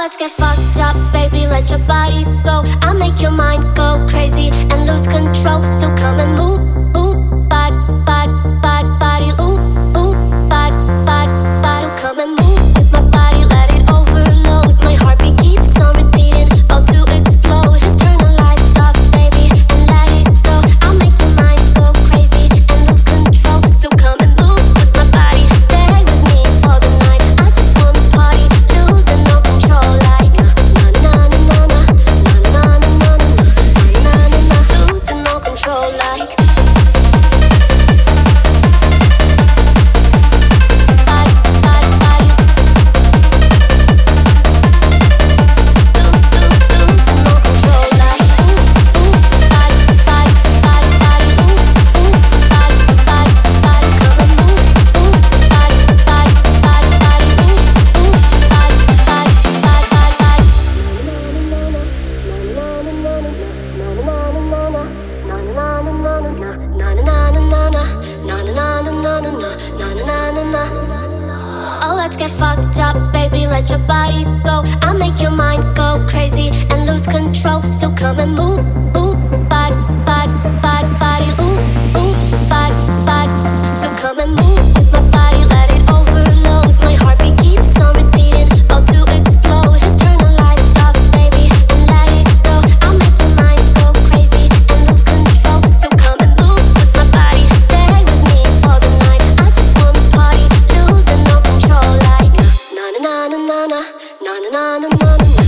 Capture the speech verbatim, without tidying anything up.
let's get fucked up, baby, let your body go. I'll make your mind go crazy and lose control. So come and move, move, body, body, body, body, ooh, ooh, body, body, body. So come and move with my body, let it overload. My heartbeat keeps on repeating, about to explode. Just turn the lights off, baby, and let it go. I'll make your mind go crazy and lose control. So come and move with my body, stay with me for the night. I just wanna party, losing no control, like na na na na na na na na na na na na na, losing no control, like. Oh, let's get fucked up, baby, let your body go. I'll make your mind go crazy and lose control. So come and move, ooh, body, body, body, body, ooh, ooh, body, body. So come and move with my body, let it overload. My heartbeat keeps on repeating, about to explode. Just turn the lights off, baby, and let it go. I'll make your mind go crazy and lose control. So come and move with my body, stay with me for the night. I just wanna party, losing no control, like na na na na na na na na na na na.